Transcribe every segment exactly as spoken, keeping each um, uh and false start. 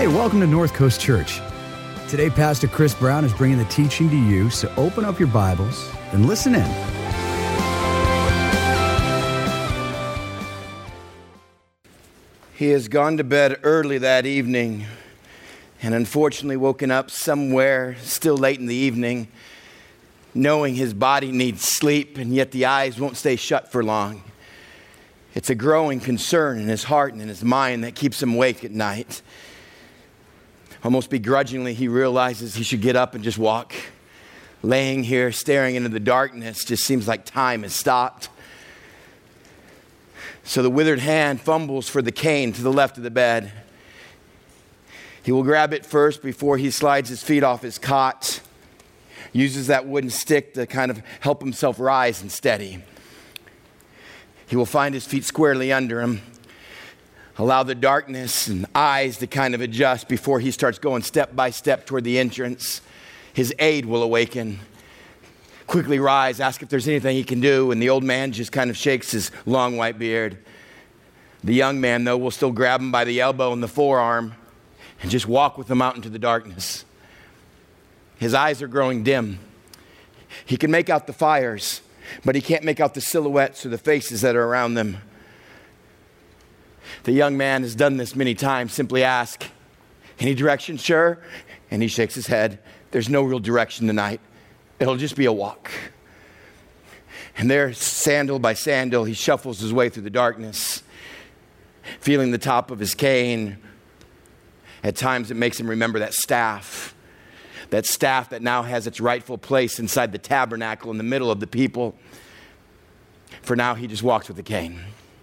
Hey, welcome to North Coast Church. Today, Pastor Chris Brown is bringing the teaching to you, so open up your Bibles and listen in. He has gone to bed early that evening and unfortunately woken up somewhere still late in the evening, knowing his body needs sleep, and yet the eyes won't stay shut for long. It's a growing concern in his heart and in his mind that keeps him awake at night. Almost begrudgingly, he realizes he should get up and just walk. Laying here, staring into the darkness, just seems like time has stopped. So the withered hand fumbles for the cane to the left of the bed. He will grab it first before he slides his feet off his cot, uses that wooden stick to kind of help himself rise and steady. He will find his feet squarely under him, allow the darkness and eyes to kind of adjust before he starts going step by step toward the entrance. His aide will awaken, quickly rise, ask if there's anything he can do, and the old man just kind of shakes his long white beard. The young man, though, will still grab him by the elbow and the forearm and just walk with him out into the darkness. His eyes are growing dim. He can make out the fires, but he can't make out the silhouettes or the faces that are around them. The young man has done this many times. Simply ask, "Any direction, sure?" And he shakes his head. There's no real direction tonight. It'll just be a walk. And there, sandal by sandal, he shuffles his way through the darkness, feeling the top of his cane. At times it makes him remember that staff, that staff that now has its rightful place inside the tabernacle in the middle of the people. For now, he just walks with the cane.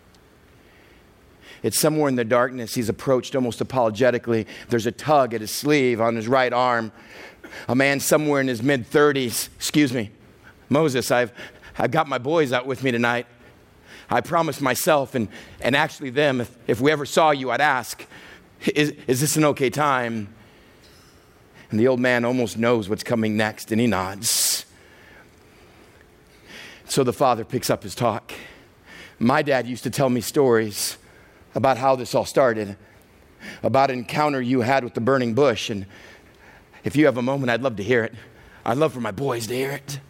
It's somewhere in the darkness he's approached almost apologetically. There's a tug at his sleeve on his right arm. A man somewhere in his mid-thirties. Excuse me, Moses, I've I've got my boys out with me tonight. I promised myself and, and actually them, if, if we ever saw you, I'd ask, is, is this an okay time? And the old man almost knows what's coming next, and he nods. So the father picks up his talk. My dad used to tell me stories about how this all started, about an encounter you had with the burning bush. And if you have a moment, I'd love to hear it. I'd love for my boys to hear it.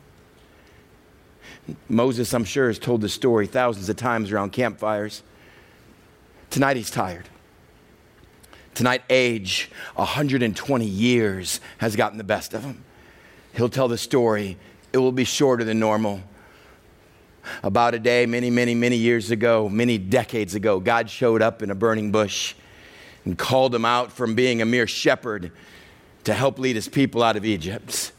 Moses, I'm sure, has told this story thousands of times around campfires. Tonight he's tired. Tonight age, one hundred twenty years, has gotten the best of him. He'll tell the story. It will be shorter than normal. About a day, many, many, many years ago, many decades ago, God showed up in a burning bush and called him out from being a mere shepherd to help lead his people out of Egypt.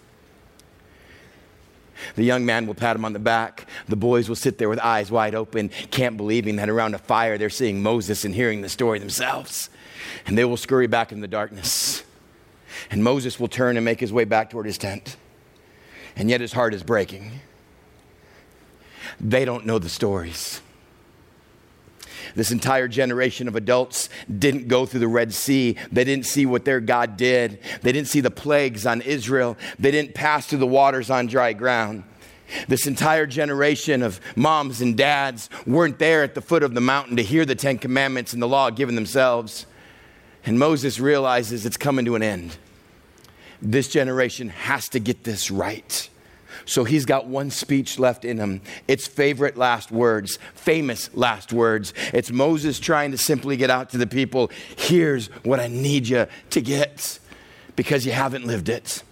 The young man will pat him on the back. The boys will sit there with eyes wide open, can't believing that around a fire they're seeing Moses and hearing the story themselves. And they will scurry back in the darkness. And Moses will turn and make his way back toward his tent. And yet his heart is breaking. They don't know the stories. This entire generation of adults didn't go through the Red Sea. They didn't see what their God did. They didn't see the plagues on Israel. They didn't pass through the waters on dry ground. This entire generation of moms and dads weren't there at the foot of the mountain to hear the Ten Commandments and the law given themselves. And Moses realizes it's coming to an end. This generation has to get this right. So he's got one speech left in him. It's favorite last words, famous last words. It's Moses trying to simply get out to the people, here's what I need you to get, because you haven't lived it.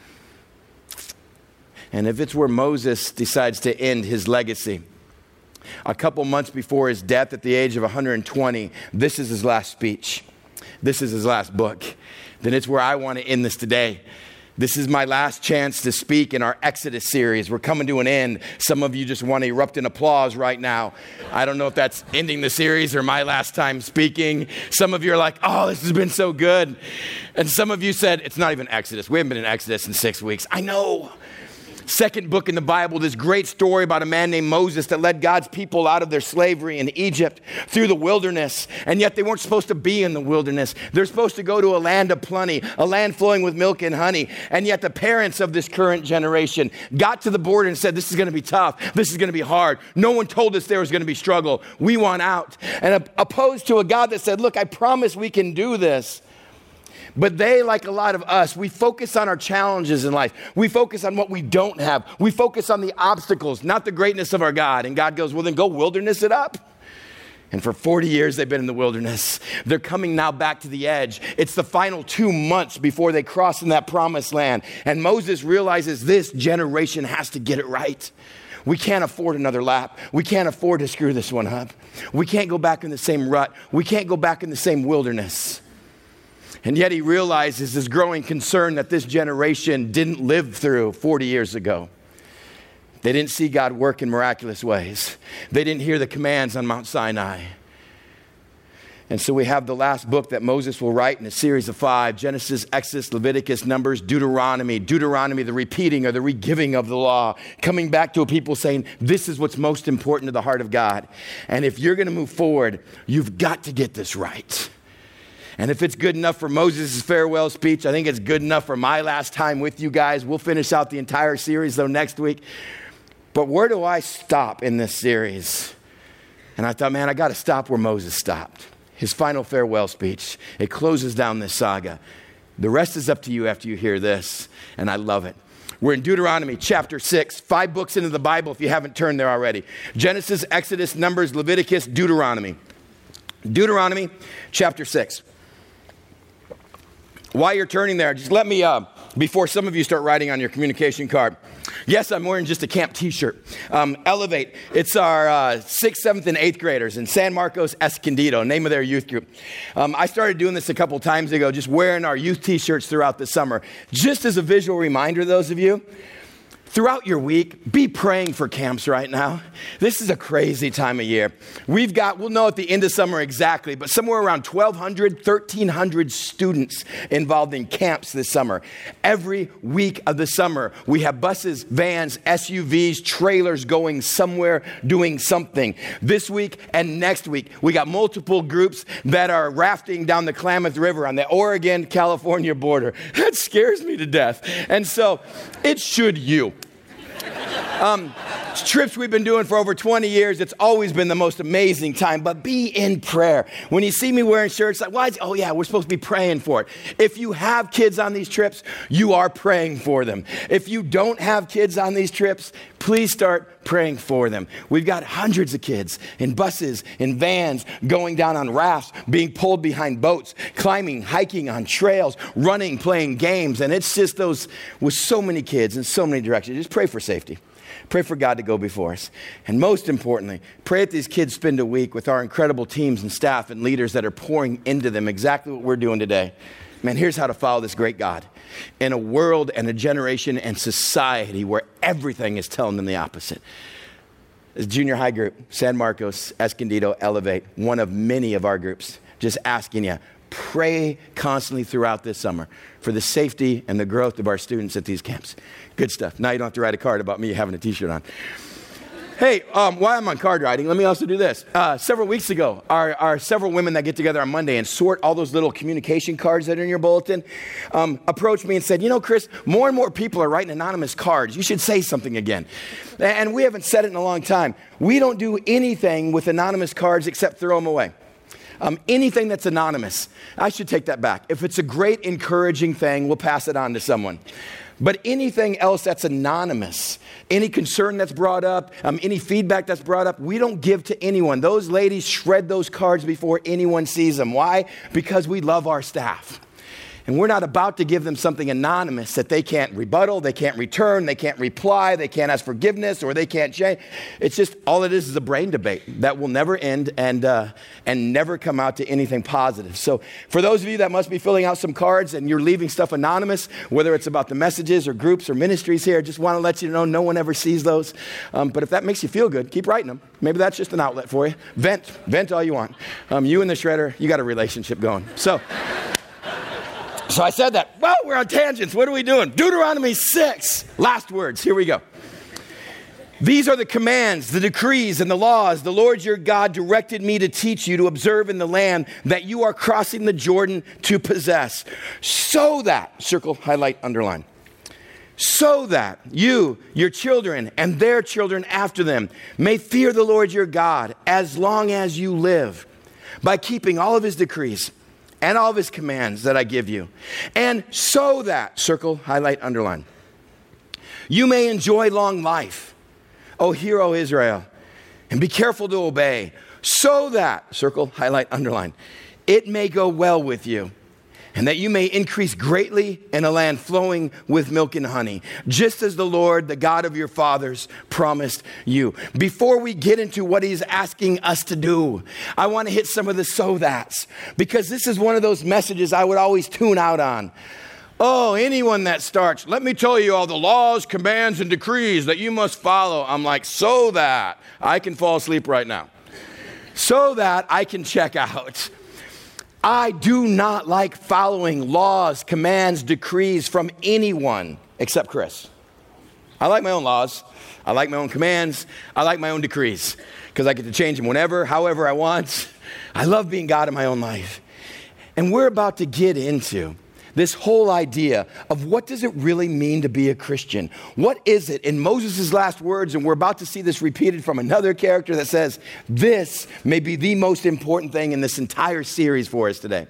And if it's where Moses decides to end his legacy, a couple months before his death at the age of one hundred twenty, this is his last speech. This is his last book. Then it's where I want to end this today. This is my last chance to speak in our Exodus series. We're coming to an end. Some of you just want to erupt in applause right now. I don't know if that's ending the series or my last time speaking. Some of you are like, oh, this has been so good. And some of you said, it's not even Exodus. We haven't been in Exodus in six weeks. I know. Second book in the Bible, this great story about a man named Moses that led God's people out of their slavery in Egypt through the wilderness. And yet they weren't supposed to be in the wilderness. They're supposed to go to a land of plenty, a land flowing with milk and honey. And yet the parents of this current generation got to the border and said, this is going to be tough. This is going to be hard. No one told us there was going to be struggle. We want out. And opposed to a God that said, look, I promise we can do this. But they, like a lot of us, we focus on our challenges in life. We focus on what we don't have. We focus on the obstacles, not the greatness of our God. And God goes, well, then go wilderness it up. And for forty years, they've been in the wilderness. They're coming now back to the edge. It's the final two months before they cross in that promised land. And Moses realizes this generation has to get it right. We can't afford another lap. We can't afford to screw this one up. We can't go back in the same rut. We can't go back in the same wilderness. And yet he realizes his growing concern that this generation didn't live through forty years ago. They didn't see God work in miraculous ways. They didn't hear the commands on Mount Sinai. And so we have the last book that Moses will write in a series of five: Genesis, Exodus, Leviticus, Numbers, Deuteronomy. Deuteronomy, the repeating or the regiving of the law, coming back to a people saying, this is what's most important to the heart of God. And if you're going to move forward, you've got to get this right. And if it's good enough for Moses' farewell speech, I think it's good enough for my last time with you guys. We'll finish out the entire series, though, next week. But where do I stop in this series? And I thought, man, I got to stop where Moses stopped. His final farewell speech. It closes down this saga. The rest is up to you after you hear this, and I love it. We're in Deuteronomy chapter six, five books into the Bible if you haven't turned there already. Genesis, Exodus, Numbers, Leviticus, Deuteronomy. Deuteronomy chapter six. While you're turning there, just let me, uh, before some of you start writing on your communication card. Yes, I'm wearing just a camp t-shirt. Um, Elevate, it's our uh, sixth, seventh, and eighth graders in San Marcos Escondido, name of their youth group. Um, I started doing this a couple times ago, just wearing our youth t-shirts throughout the summer. Just as a visual reminder, those of you, throughout your week, be praying for camps right now. This is a crazy time of year. We've got, we'll know at the end of summer exactly, but somewhere around twelve hundred, thirteen hundred students involved in camps this summer. Every week of the summer, we have buses, vans, S U Vs, trailers going somewhere doing something. This week and next week, we got multiple groups that are rafting down the Klamath River on the Oregon-California border. That scares me to death. And so it should you. Um, trips we've been doing for over twenty years. It's always been the most amazing time, but be in prayer. When you see me wearing shirts, like, why is, oh yeah, we're supposed to be praying for it. If you have kids on these trips, you are praying for them. If you don't have kids on these trips, please start praying for them. We've got hundreds of kids in buses, in vans, going down on rafts, being pulled behind boats, climbing, hiking on trails, running, playing games. And it's just those, with so many kids in so many directions. Just pray for safety. Pray for God to go before us. And most importantly, pray that these kids spend a week with our incredible teams and staff and leaders that are pouring into them exactly what we're doing today. Man, here's how to follow this great God. In a world and a generation and society where everything is telling them the opposite. This junior high group, San Marcos, Escondido, Elevate, one of many of our groups, just asking you, pray constantly throughout this summer for the safety and the growth of our students at these camps. Good stuff. Now you don't have to write a card about me having a t-shirt on. Hey, um, while I'm on card writing, let me also do this. Uh, several weeks ago, our, our several women that get together on Monday and sort all those little communication cards that are in your bulletin um, approached me and said, you know, Chris, more and more people are writing anonymous cards. You should say something again. And we haven't said it in a long time. We don't do anything with anonymous cards except throw them away. Um, anything that's anonymous, I should take that back. If it's a great, encouraging thing, we'll pass it on to someone. But anything else that's anonymous, any concern that's brought up, um, any feedback that's brought up, we don't give to anyone. Those ladies shred those cards before anyone sees them. Why? Because we love our staff. And we're not about to give them something anonymous that they can't rebuttal, they can't return, they can't reply, they can't ask forgiveness, or they can't change. It's just, all it is is a brain debate that will never end and uh, and never come out to anything positive. So for those of you that must be filling out some cards and you're leaving stuff anonymous, whether it's about the messages or groups or ministries here, just want to let you know no one ever sees those. Um, but if that makes you feel good, keep writing them. Maybe that's just an outlet for you. Vent, vent all you want. Um, you and the shredder, you got a relationship going. So... So I said that. Well, we're on tangents. What are we doing? Deuteronomy six. Last words. Here we go. These are the commands, the decrees, and the laws the Lord your God directed me to teach you to observe in the land that you are crossing the Jordan to possess. So that, circle, highlight, underline. So that you, your children, and their children after them may fear the Lord your God as long as you live, by keeping all of his decrees and all of his commands that I give you. And so that, circle, highlight, underline, you may enjoy long life, O hear, O Israel, and be careful to obey, so that, circle, highlight, underline, it may go well with you, and that you may increase greatly in a land flowing with milk and honey, just as the Lord, the God of your fathers, promised you. Before we get into what he's asking us to do, I want to hit some of the so that's, because this is one of those messages I would always tune out on. Oh, anyone that starts, let me tell you all the laws, commands, and decrees that you must follow. I'm like, so that I can fall asleep right now. So that I can check out. I do not like following laws, commands, decrees from anyone except Chris. I like my own laws. I like my own commands. I like my own decrees because I get to change them whenever, however I want. I love being God in my own life. And we're about to get into this whole idea of what does it really mean to be a Christian? What is it in Moses' last words? And we're about to see this repeated from another character that says, this may be the most important thing in this entire series for us today.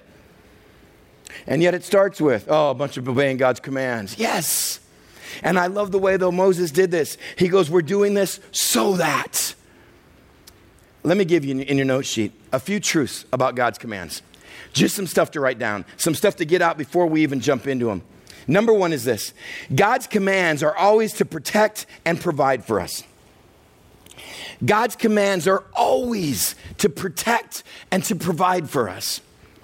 And yet it starts with, oh, a bunch of obeying God's commands. Yes. And I love the way, though, Moses did this. He goes, we're doing this so that. Let me give you in your note sheet a few truths about God's commands. Just some stuff to write down, some stuff to get out before we even jump into them. Number one is this. God's commands are always to protect and provide for us. God's commands are always to protect and to provide for us.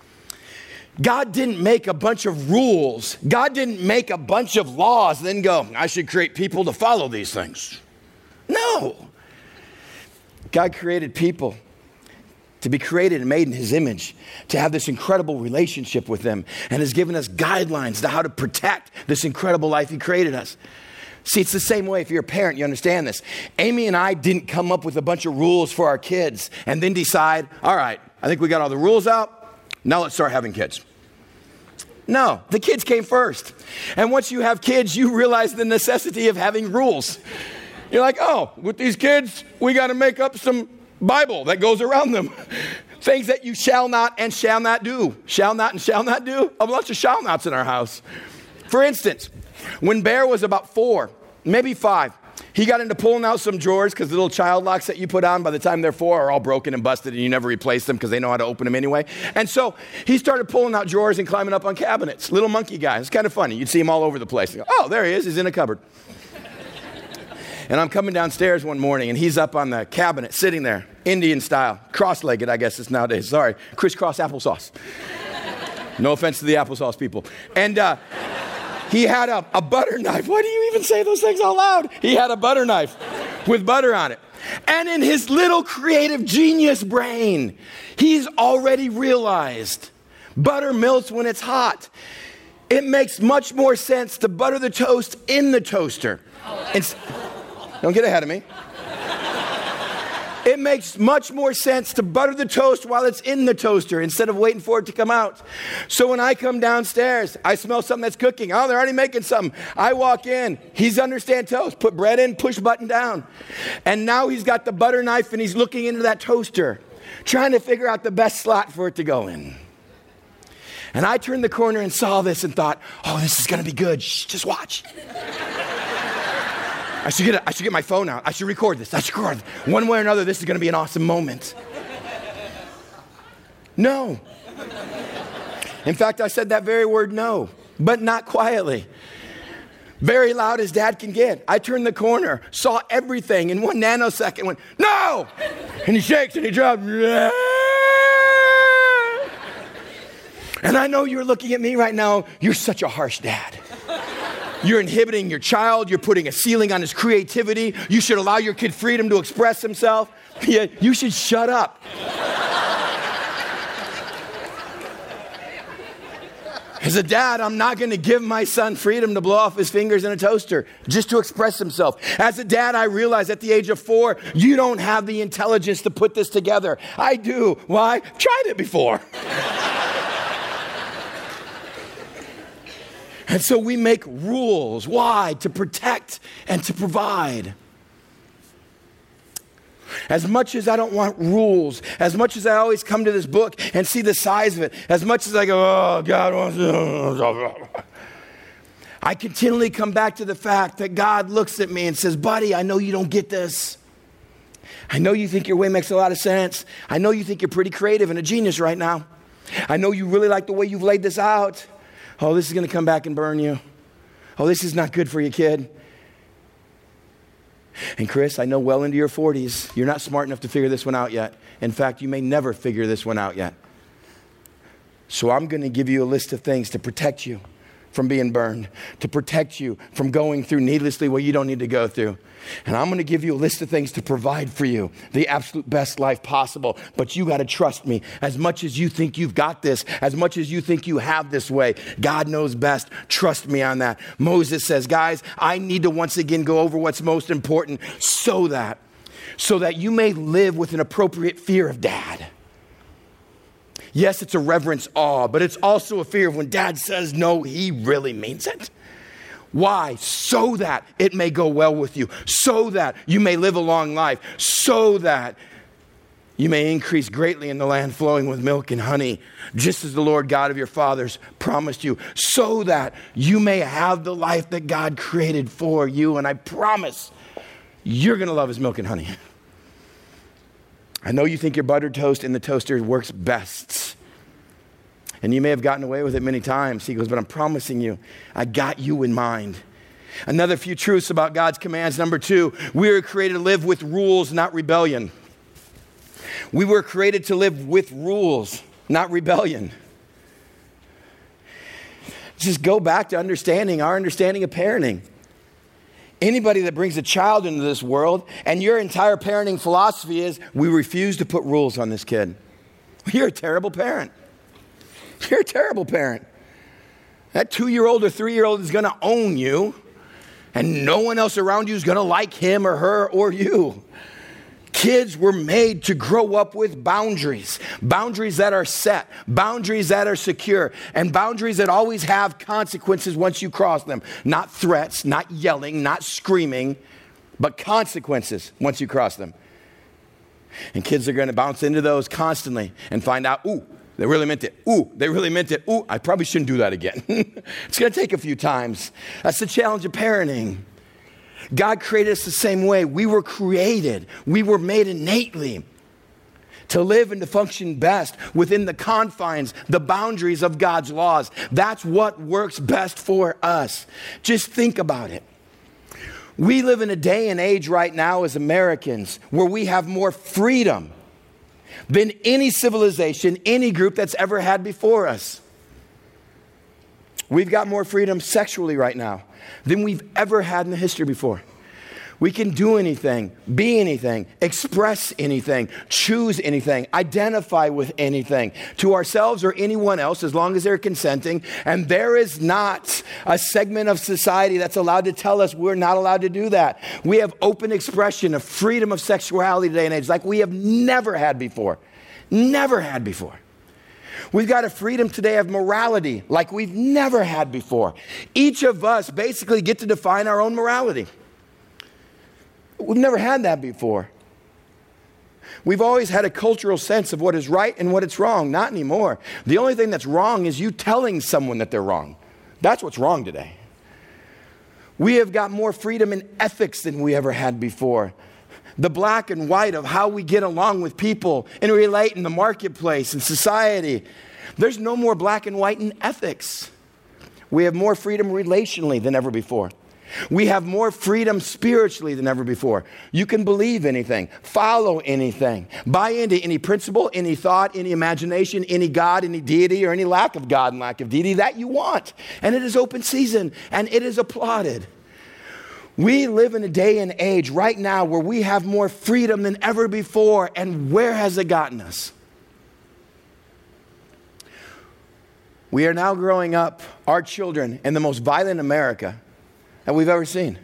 God didn't make a bunch of rules. God didn't make a bunch of laws and then go, I should create people to follow these things. No. God created people to be created and made in his image, to have this incredible relationship with them, and has given us guidelines to how to protect this incredible life he created us. See, it's the same way if you're a parent, you understand this. Amy and I didn't come up with a bunch of rules for our kids and then decide, all right, I think we got all the rules out, now let's start having kids. No, the kids came first. And once you have kids, you realize the necessity of having rules. You're like, oh, with these kids, we got to make up some Bible that goes around them. Things that you shall not and shall not do. Shall not and shall not do. A bunch of shall nots in our house. For instance, when Bear was about four, maybe five, he got into pulling out some drawers because the little child locks that you put on by the time they're four are all broken and busted and you never replace them because they know how to open them anyway. And so he started pulling out drawers and climbing up on cabinets. Little monkey guy. It's kind of funny. You'd see him all over the place. Go, oh, there he is. He's in a cupboard. And I'm coming downstairs one morning, and he's up on the cabinet, sitting there, Indian style, cross-legged, I guess it's nowadays. Sorry, crisscross applesauce. No offense to the applesauce people. And uh, he had a, a butter knife. Why do you even say those things out loud? He had a butter knife with butter on it. And in his little creative genius brain, he's already realized butter melts when it's hot. It makes much more sense to butter the toast in the toaster. It's, don't get ahead of me. It makes much more sense to butter the toast while it's in the toaster instead of waiting for it to come out. So when I come downstairs, I smell something that's cooking. Oh, they're already making something. I walk in. He's understand toast. Put bread in, push button down. And now he's got the butter knife and he's looking into that toaster, trying to figure out the best slot for it to go in. And I turned the corner and saw this and thought, oh, this is going to be good. Shh, just watch. I should get a, I should get my phone out. I should record this. I should record it. One way or another, this is going to be an awesome moment. No. In fact, I said that very word no, but not quietly. Very loud as dad can get. I turned the corner, saw everything in one nanosecond, went, no! And he shakes and he drops. And I know you're looking at me right now. You're such a harsh dad. You're inhibiting your child. You're putting a ceiling on his creativity. You should allow your kid freedom to express himself. Yeah, you should shut up. As a dad, I'm not going to give my son freedom to blow off his fingers in a toaster just to express himself. As a dad, I realize at the age of four, you don't have the intelligence to put this together. I do. Why? Tried it before. And so we make rules. Why? To protect and to provide. As much as I don't want rules, as much as I always come to this book and see the size of it, as much as I go, oh, God wants to, I continually come back to the fact that God looks at me and says, buddy, I know you don't get this. I know you think your way makes a lot of sense. I know you think you're pretty creative and a genius right now. I know you really like the way you've laid this out. Oh, this is going to come back and burn you. Oh, this is not good for you, kid. And Chris, I know well into your forties, you're not smart enough to figure this one out yet. In fact, you may never figure this one out yet. So I'm going to give you a list of things to protect you from being burned, to protect you from going through needlessly what you don't need to go through. And I'm going to give you a list of things to provide for you the absolute best life possible. But you got to trust me. As much as you think you've got this, as much as you think you have this way, God knows best. Trust me on that. Moses says, guys, I need to once again go over what's most important so that, so that you may live with an appropriate fear of dad. Yes, it's a reverence awe, but it's also a fear of when dad says no, he really means it. Why? So that it may go well with you, so that you may live a long life, so that you may increase greatly in the land flowing with milk and honey, just as the Lord God of your fathers promised you, so that you may have the life that God created for you. And I promise you're going to love his milk and honey. I know you think your buttered toast in the toaster works best. And you may have gotten away with it many times. He goes, but I'm promising you, I got you in mind. Another few truths about God's commands. Number two, we were created to live with rules, not rebellion. We were created to live with rules, not rebellion. Just go back to understanding our understanding of parenting. Anybody that brings a child into this world and your entire parenting philosophy is, we refuse to put rules on this kid. You're a terrible parent. You're a terrible parent. That two-year-old or three-year-old is going to own you, and no one else around you is going to like him or her or you. Kids were made to grow up with boundaries, boundaries that are set, boundaries that are secure, and boundaries that always have consequences once you cross them. Not threats, not yelling, not screaming, but consequences once you cross them. And kids are going to bounce into those constantly and find out, ooh, they really meant it. Ooh, they really meant it. Ooh, I probably shouldn't do that again. It's going to take a few times. That's the challenge of parenting. God created us the same way. We were created. We were made innately to live and to function best within the confines, the boundaries of God's laws. That's what works best for us. Just think about it. We live in a day and age right now as Americans where we have more freedom than any civilization, any group that's ever had before us. We've got more freedom sexually right now than we've ever had in the history before. We can do anything, be anything, express anything, choose anything, identify with anything to ourselves or anyone else as long as they're consenting. And there is not a segment of society that's allowed to tell us we're not allowed to do that. We have open expression of freedom of sexuality today and age like we have never had before. Never had before. We've got a freedom today of morality like we've never had before. Each of us basically get to define our own morality. We've never had that before. We've always had a cultural sense of what is right and what is wrong. Not anymore. The only thing that's wrong is you telling someone that they're wrong. That's what's wrong today. We have got more freedom in ethics than we ever had before. The black and white of how we get along with people and relate in the marketplace and society. There's no more black and white in ethics. We have more freedom relationally than ever before. We have more freedom spiritually than ever before. You can believe anything, follow anything, buy into any principle, any thought, any imagination, any God, any deity, or any lack of God and lack of deity that you want. And it is open season, and it is applauded. We live in a day and age right now where we have more freedom than ever before. And where has it gotten us? We are now growing up, our children, in the most violent America that we've ever seen.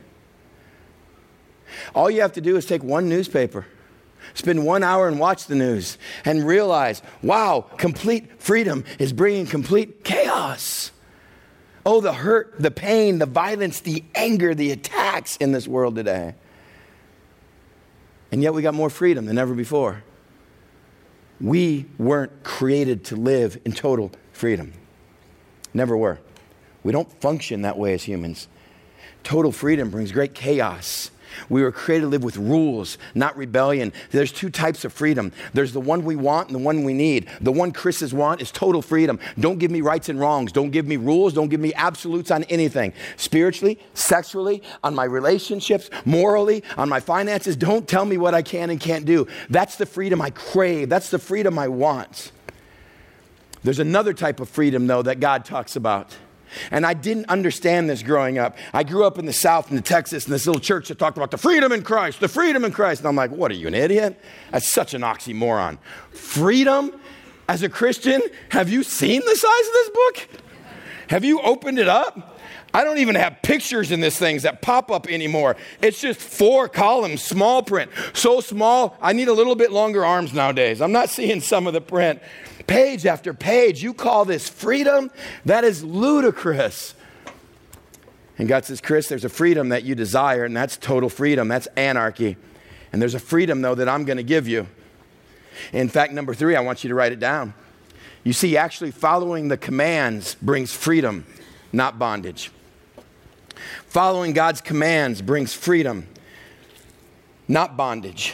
All you have to do is take one newspaper, spend one hour and watch the news, and realize, wow, complete freedom is bringing complete chaos. Oh, the hurt, the pain, the violence, the anger, the attacks in this world today. And yet we got more freedom than ever before. We weren't created to live in total freedom. Never were. We don't function that way as humans. Total freedom brings great chaos. We were created to live with rules, not rebellion. There's two types of freedom. There's the one we want and the one we need. The one Chris's want is total freedom. Don't give me rights and wrongs. Don't give me rules. Don't give me absolutes on anything. Spiritually, sexually, on my relationships, morally, on my finances. Don't tell me what I can and can't do. That's the freedom I crave. That's the freedom I want. There's another type of freedom, though, that God talks about. And I didn't understand this growing up. I grew up in the South, in Texas, in this little church that talked about the freedom in Christ, the freedom in Christ. And I'm like, what are you, an idiot? That's such an oxymoron. Freedom as a Christian? Have you seen the size of this book? Have you opened it up? I don't even have pictures in this thing that pop up anymore. It's just four columns, small print. So small, I need a little bit longer arms nowadays. I'm not seeing some of the print. Page after page, you call this freedom? That is ludicrous. And God says, Chris, there's a freedom that you desire, and that's total freedom. That's anarchy. And there's a freedom, though, that I'm going to give you. In fact, number three, I want you to write it down. You see, actually following the commands brings freedom, not bondage. Following God's commands brings freedom, not bondage.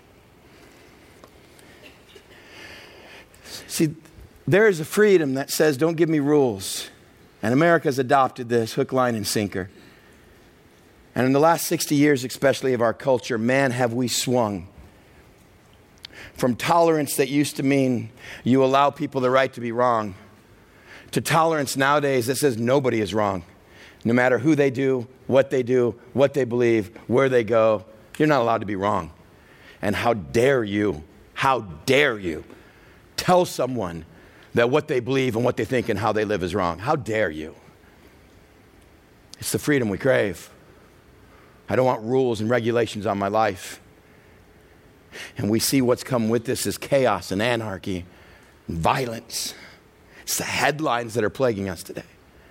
See, there is a freedom that says, don't give me rules. And America's adopted this hook, line, and sinker. And in the last sixty years, especially of our culture, man, have we swung from tolerance that used to mean you allow people the right to be wrong to tolerance nowadays that says nobody is wrong. No matter who they do, what they do, what they believe, where they go, you're not allowed to be wrong. And how dare you, how dare you tell someone that what they believe and what they think and how they live is wrong. How dare you? It's the freedom we crave. I don't want rules and regulations on my life. And we see what's come with this is chaos and anarchy and violence. It's the headlines that are plaguing us today.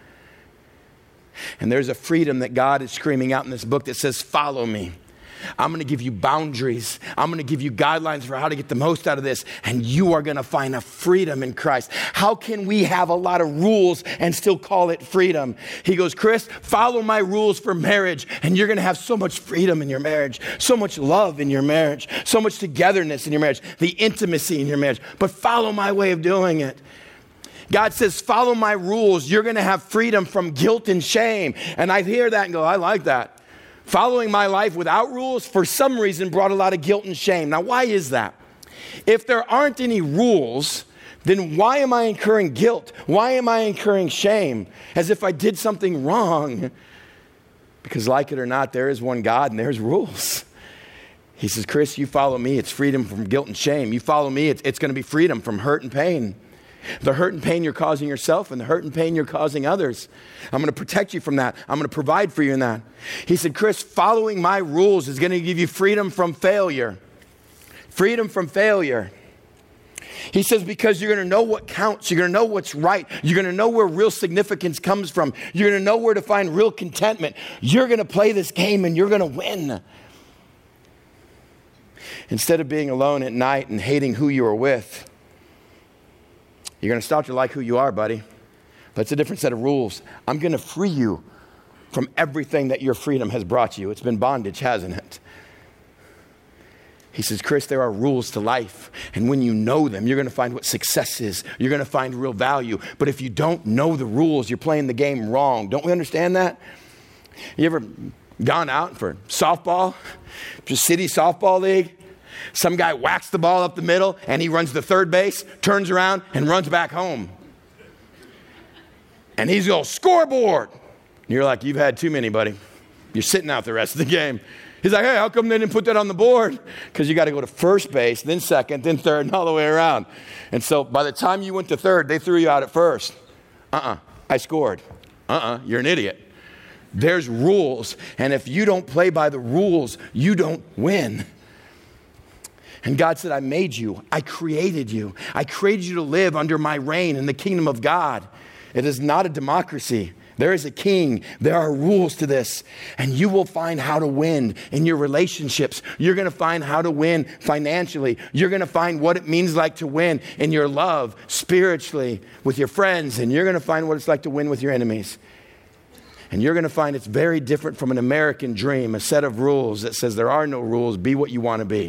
And there's a freedom that God is screaming out in this book that says, follow me. I'm going to give you boundaries. I'm going to give you guidelines for how to get the most out of this. And you are going to find a freedom in Christ. How can we have a lot of rules and still call it freedom? He goes, Chris, follow my rules for marriage. And you're going to have so much freedom in your marriage, so much love in your marriage, so much togetherness in your marriage, the intimacy in your marriage. But follow my way of doing it. God says, follow my rules. You're going to have freedom from guilt and shame. And I hear that and go, I like that. Following my life without rules, for some reason, brought a lot of guilt and shame. Now, why is that? If there aren't any rules, then why am I incurring guilt? Why am I incurring shame? As if I did something wrong. Because like it or not, there is one God and there's rules. He says, Chris, you follow me, it's freedom from guilt and shame. You follow me, it's, it's going to be freedom from hurt and pain. The hurt and pain you're causing yourself and the hurt and pain you're causing others. I'm going to protect you from that. I'm going to provide for you in that. He said, Chris, following my rules is going to give you freedom from failure. Freedom from failure. He says, because you're going to know what counts. You're going to know what's right. You're going to know where real significance comes from. You're going to know where to find real contentment. You're going to play this game and you're going to win. Instead of being alone at night and hating who you are with, you're going to start to like who you are, buddy. But it's a different set of rules. I'm going to free you from everything that your freedom has brought you. It's been bondage, hasn't it? He says, Chris, there are rules to life. And when you know them, you're going to find what success is. You're going to find real value. But if you don't know the rules, you're playing the game wrong. Don't we understand that? You ever gone out for softball? Just city softball league? Some guy whacks the ball up the middle and he runs to third base, turns around and runs back home. And he's going, scoreboard. And you're like, you've had too many, buddy. You're sitting out the rest of the game. He's like, hey, how come they didn't put that on the board? Because you got to go to first base, then second, then third, and all the way around. And so by the time you went to third, they threw you out at first. Uh-uh, I scored. Uh-uh, you're an idiot. There's rules. And if you don't play by the rules, you don't win. And God said, I made you. I created you. I created you to live under my reign in the kingdom of God. It is not a democracy. There is a king. There are rules to this. And you will find how to win in your relationships. You're going to find how to win financially. You're going to find what it means like to win in your love, spiritually, with your friends. And you're going to find what it's like to win with your enemies. And you're going to find it's very different from an American dream, a set of rules that says there are no rules, be what you want to be.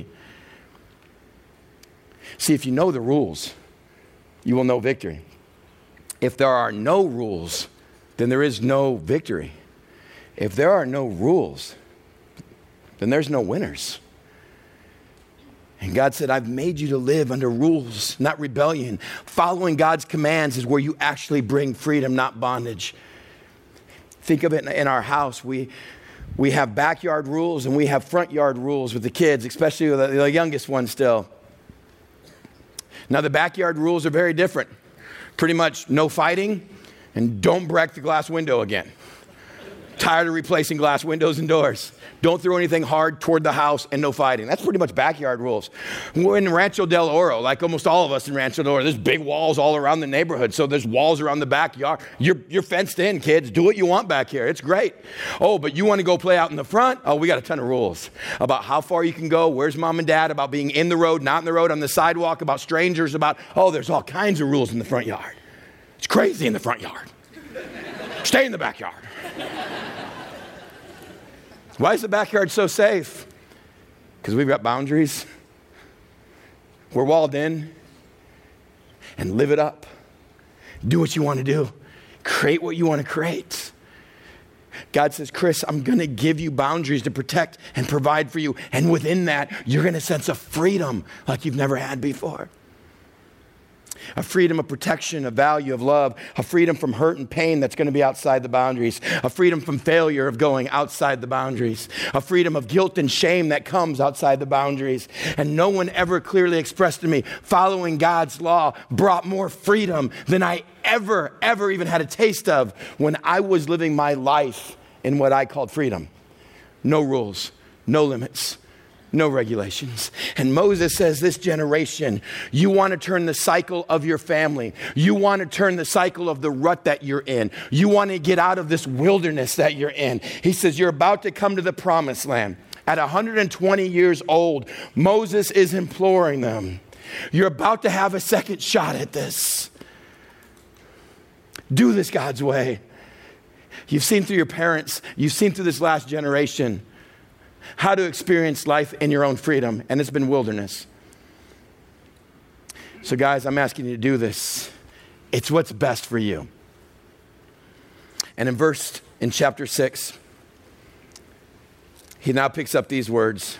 See, if you know the rules, you will know victory. If there are no rules, then there is no victory. If there are no rules, then there's no winners. And God said, I've made you to live under rules, not rebellion. Following God's commands is where you actually bring freedom, not bondage. Think of it in our house. We, we have backyard rules and we have front yard rules with the kids, especially with the, the youngest one still. Now, the backyard rules are very different. Pretty much no fighting. And don't break the glass window again. Tired of replacing glass windows and doors. Don't throw anything hard toward the house and no fighting. That's pretty much backyard rules. We're in Rancho Del Oro, like almost all of us in Rancho Del Oro. There's big walls all around the neighborhood. So there's walls around the backyard. You're, you're fenced in, kids. Do what you want back here. It's great. Oh, but you want to go play out in the front? Oh, we got a ton of rules about how far you can go. Where's mom and dad? About being in the road, not in the road, on the sidewalk, about strangers, about, oh, there's all kinds of rules in the front yard. It's crazy in the front yard. Stay in the backyard. Why is the backyard so safe? Because we've got boundaries. We're walled in. And live it up. Do what you want to do. Create what you want to create. God says, Chris, I'm going to give you boundaries to protect and provide for you. And within that, you're going to sense a freedom like you've never had before. A freedom of protection, a value of love, a freedom from hurt and pain that's going to be outside the boundaries, a freedom from failure of going outside the boundaries, a freedom of guilt and shame that comes outside the boundaries. And no one ever clearly expressed to me, following God's law brought more freedom than I ever, ever even had a taste of when I was living my life in what I called freedom. No rules, no limits. No regulations. And Moses says, this generation, you want to turn the cycle of your family. You want to turn the cycle of the rut that you're in. You want to get out of this wilderness that you're in. He says, you're about to come to the promised land. At one hundred twenty years old, Moses is imploring them. You're about to have a second shot at this. Do this God's way. You've seen through your parents. You've seen through this last generation how to experience life in your own freedom, and it's been wilderness. So guys, I'm asking you to do this. It's what's best for you. And in verse, in chapter six, he now picks up these words.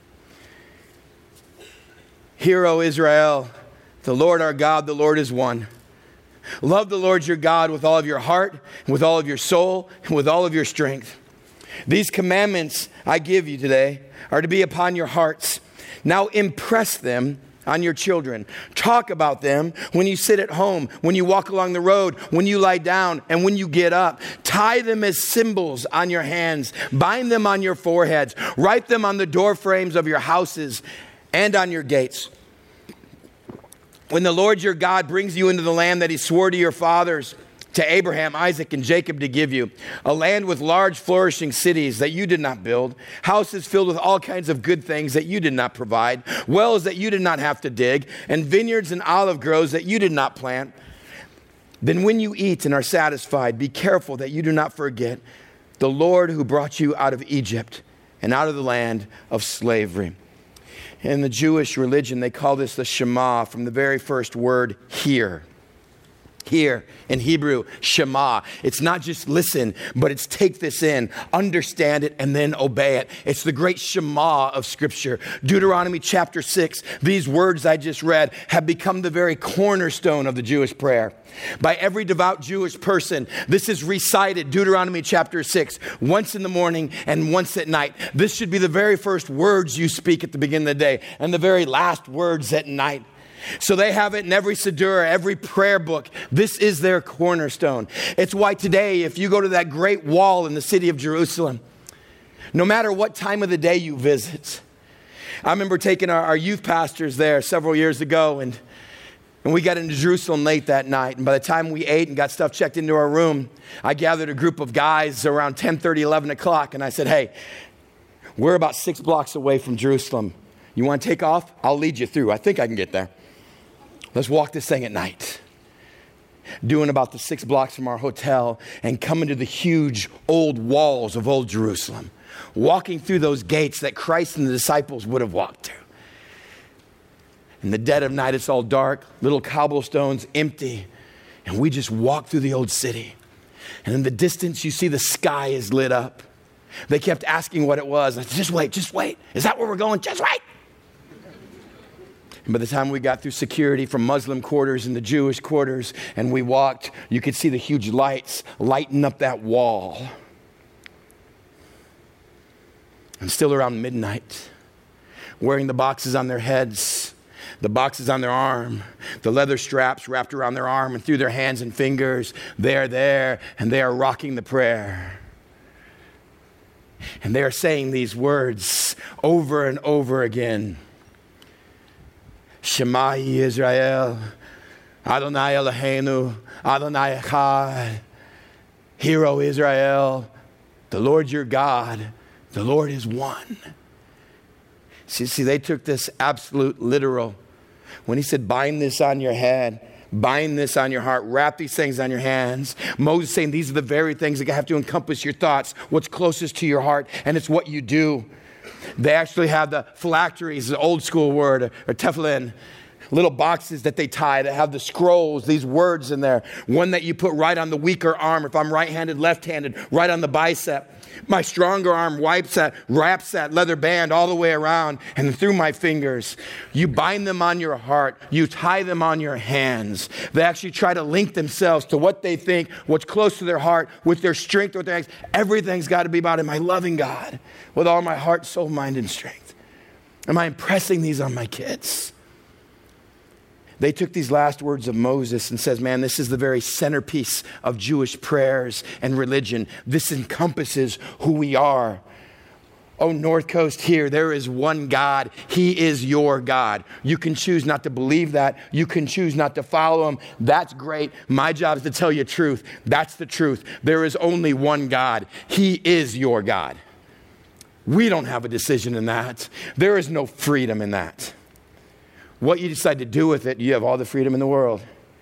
Hear, O Israel, the Lord our God, the Lord is one. Love the Lord your God with all of your heart, and with all of your soul, and with all of your strength. These commandments I give you today are to be upon your hearts. Now impress them on your children. Talk about them when you sit at home, when you walk along the road, when you lie down, and when you get up. Tie them as symbols on your hands. Bind them on your foreheads. Write them on the door frames of your houses and on your gates. When the Lord your God brings you into the land that he swore to your fathers, to Abraham, Isaac, and Jacob to give you, a land with large flourishing cities that you did not build, houses filled with all kinds of good things that you did not provide, wells that you did not have to dig, and vineyards and olive groves that you did not plant. Then when you eat and are satisfied, be careful that you do not forget the Lord who brought you out of Egypt and out of the land of slavery. In the Jewish religion, they call this the Shema, from the very first word, hear. Here in Hebrew, Shema. It's not just listen, but it's take this in, understand it, and then obey it. It's the great Shema of Scripture. Deuteronomy chapter six, these words I just read have become the very cornerstone of the Jewish prayer. By every devout Jewish person, this is recited, Deuteronomy chapter six, once in the morning and once at night. This should be the very first words you speak at the beginning of the day and the very last words at night. So they have it in every Siddur, every prayer book. This is their cornerstone. It's why today, if you go to that great wall in the city of Jerusalem, no matter what time of the day you visit, I remember taking our, our youth pastors there several years ago, and And we got into Jerusalem late that night. And by the time we ate and got stuff checked into our room, I gathered a group of guys around ten thirty, eleven o'clock. And I said, hey, we're about six blocks away from Jerusalem. You want to take off? I'll lead you through. I think I can get there. Let's walk this thing at night. Doing about the six blocks from our hotel and coming to the huge old walls of old Jerusalem. Walking through those gates that Christ and the disciples would have walked through. In the dead of night, it's all dark, little cobblestones, empty. And we just walk through the old city. And in the distance, you see the sky is lit up. They kept asking what it was. I said, just wait, just wait. Is that where we're going? Just wait. And by the time we got through security from Muslim quarters and the Jewish quarters, and we walked, you could see the huge lights lighting up that wall. And still around midnight, wearing the boxes on their heads, the boxes on their arm, the leather straps wrapped around their arm and through their hands and fingers, they are there, and they are rocking the prayer. And they are saying these words over and over again. Shema Yisrael, Adonai Eloheinu, Adonai Echad, Hear, O Israel, the Lord your God, the Lord is one. See, see, they took this absolute literal. When he said, bind this on your head, bind this on your heart, wrap these things on your hands. Moses saying these are the very things that have to encompass your thoughts, what's closest to your heart, and it's what you do. They actually have the phylacteries, the old school word, or tefillin, little boxes that they tie that have the scrolls, these words in there. One that you put right on the weaker arm. If I'm right-handed, left-handed, right on the bicep. My stronger arm wipes that, wraps that leather band all the way around and through my fingers. You bind them on your heart. You tie them on your hands. They actually try to link themselves to what they think, what's close to their heart, with their strength, with their hands. Everything's got to be about, am I loving God with all my heart, soul, mind, and strength? Am I impressing these on my kids? They took these last words of Moses and says, man, this is the very centerpiece of Jewish prayers and religion. This encompasses who we are. Oh, North Coast here, there is one God. He is your God. You can choose not to believe that. You can choose not to follow him. That's great. My job is to tell you truth. That's the truth. There is only one God. He is your God. We don't have a decision in that. There is no freedom in that. What you decide to do with it, you have all the freedom in the world.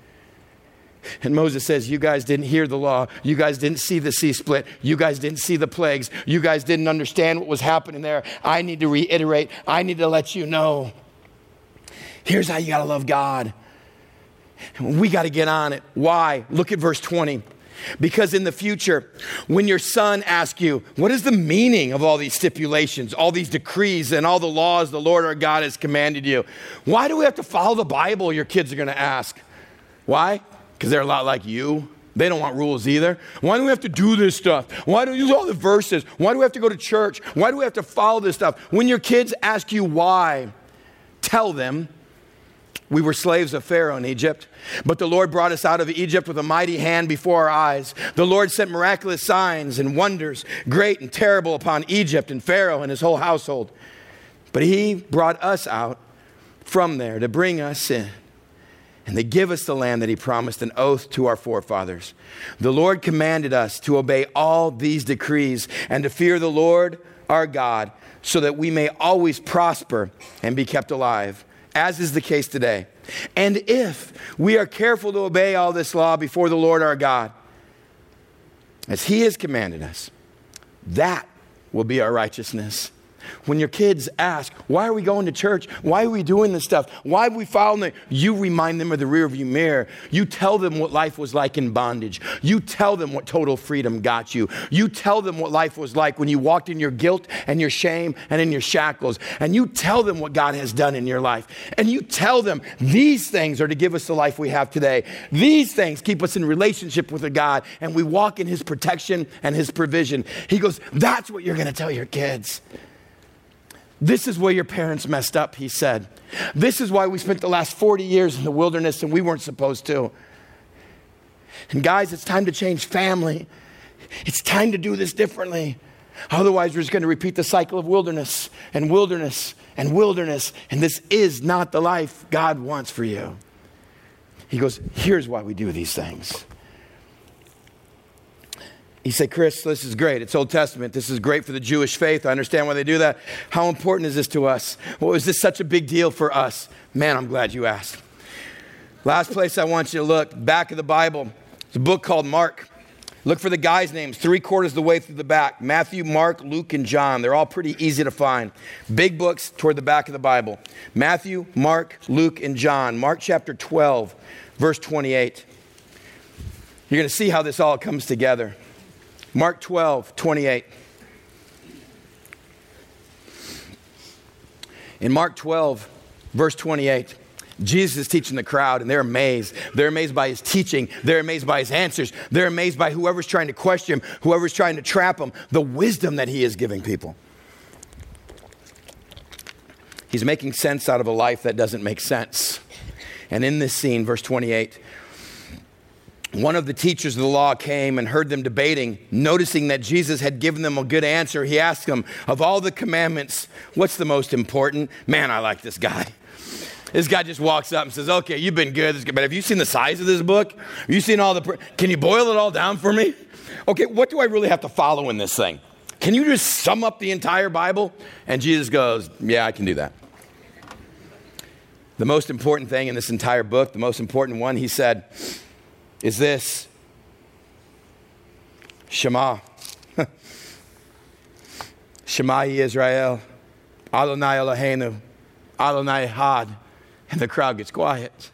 And Moses says, you guys didn't hear the law. You guys didn't see the sea split. You guys didn't see the plagues. You guys didn't understand what was happening there. I need to reiterate. I need to let you know. Here's how you got to love God. We got to get on it. Why? Look at verse twenty. Because in the future, when your son asks you, what is the meaning of all these stipulations, all these decrees, and all the laws the Lord our God has commanded you? Why do we have to follow the Bible? Your kids are going to ask. Why? Because they're a lot like you. They don't want rules either. Why do we have to do this stuff? Why do we use all the verses? Why do we have to go to church? Why do we have to follow this stuff? When your kids ask you why, tell them, we were slaves of Pharaoh in Egypt, but the Lord brought us out of Egypt with a mighty hand before our eyes. The Lord sent miraculous signs and wonders, great and terrible, upon Egypt and Pharaoh and his whole household. But he brought us out from there to bring us in and to give us the land that he promised, an oath to our forefathers. The Lord commanded us to obey all these decrees and to fear the Lord our God, so that we may always prosper and be kept alive, as is the case today. And if we are careful to obey all this law before the Lord our God, as he has commanded us, that will be our righteousness. When your kids ask, why are we going to church? Why are we doing this stuff? Why are we following it? You remind them of the rearview mirror. You tell them what life was like in bondage. You tell them what total freedom got you. You tell them what life was like when you walked in your guilt and your shame and in your shackles. And you tell them what God has done in your life. And you tell them these things are to give us the life we have today. These things keep us in relationship with a God, and we walk in his protection and his provision. He goes, that's what you're going to tell your kids. This is where your parents messed up, he said. This is why we spent the last forty years in the wilderness and we weren't supposed to. And guys, it's time to change family. It's time to do this differently. Otherwise, we're just going to repeat the cycle of wilderness and wilderness and wilderness. And this is not the life God wants for you. He goes, here's why we do these things. He said, Chris, this is great. It's Old Testament. This is great for the Jewish faith. I understand why they do that. How important is this to us? Well, is this such a big deal for us? Man, I'm glad you asked. Last place I want you to look, back of the Bible. It's a book called Mark. Look for the guys' names, three quarters of the way through the back. Matthew, Mark, Luke, and John. They're all pretty easy to find. Big books toward the back of the Bible. Matthew, Mark, Luke, and John. Mark chapter twelve, verse twenty-eight. You're going to see how this all comes together. Mark twelve, twenty-eight. In Mark twelve, verse twenty-eight, Jesus is teaching the crowd, and they're amazed. They're amazed by his teaching. They're amazed by his answers. They're amazed by whoever's trying to question him, whoever's trying to trap him, the wisdom that he is giving people. He's making sense out of a life that doesn't make sense. And in this scene, verse twenty-eight, one of the teachers of the law came and heard them debating. Noticing that Jesus had given them a good answer, he asked them, of all the commandments, what's the most important? Man, I like this guy. This guy just walks up and says, okay, you've been good, but have you seen the size of this book? Have you seen all the, pr- can you boil it all down for me? Okay, what do I really have to follow in this thing? Can you just sum up the entire Bible? And Jesus goes, yeah, I can do that. The most important thing in this entire book, the most important one, he said, is this. Shema. Shema Yisrael. Adonai Eloheinu. Adonai Echad. And the crowd gets quiet.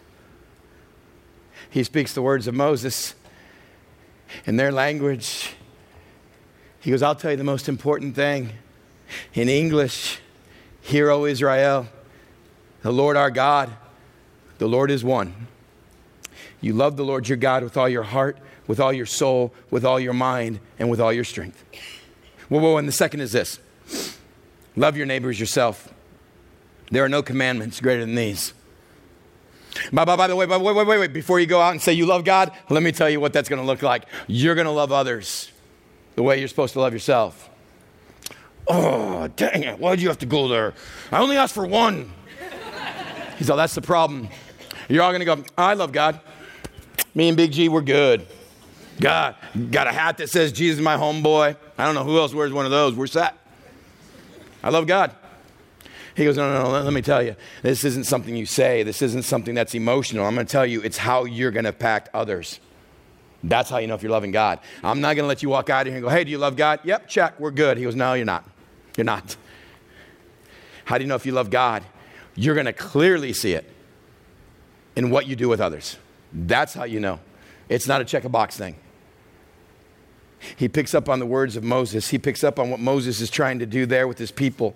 He speaks the words of Moses in their language. He goes, I'll tell you the most important thing. In English, hear, O Israel, the Lord our God, the Lord is one. You love the Lord your God with all your heart, with all your soul, with all your mind, and with all your strength. Whoa, whoa, and the second is this. Love your neighbors yourself. There are no commandments greater than these. By, by, by the way, by, wait, wait, wait, wait. Before you go out and say you love God, let me tell you what that's going to look like. You're going to love others the way you're supposed to love yourself. Oh, dang it. Why'd you have to go there? I only asked for one. He's all, that's the problem. You're all going to go, I love God. Me and Big G, we're good. God, got a hat that says Jesus is my homeboy. I don't know who else wears one of those. We're set. I love God. He goes, no, no, no, let, let me tell you. This isn't something you say. This isn't something that's emotional. I'm going to tell you, it's how you're going to impact others. That's how you know if you're loving God. I'm not going to let you walk out of here and go, hey, do you love God? Yep, check, we're good. He goes, no, you're not. You're not. How do you know if you love God? You're going to clearly see it in what you do with others. That's how you know. It's not a check a box thing. He picks up on the words of Moses. He picks up on what Moses is trying to do there with his people.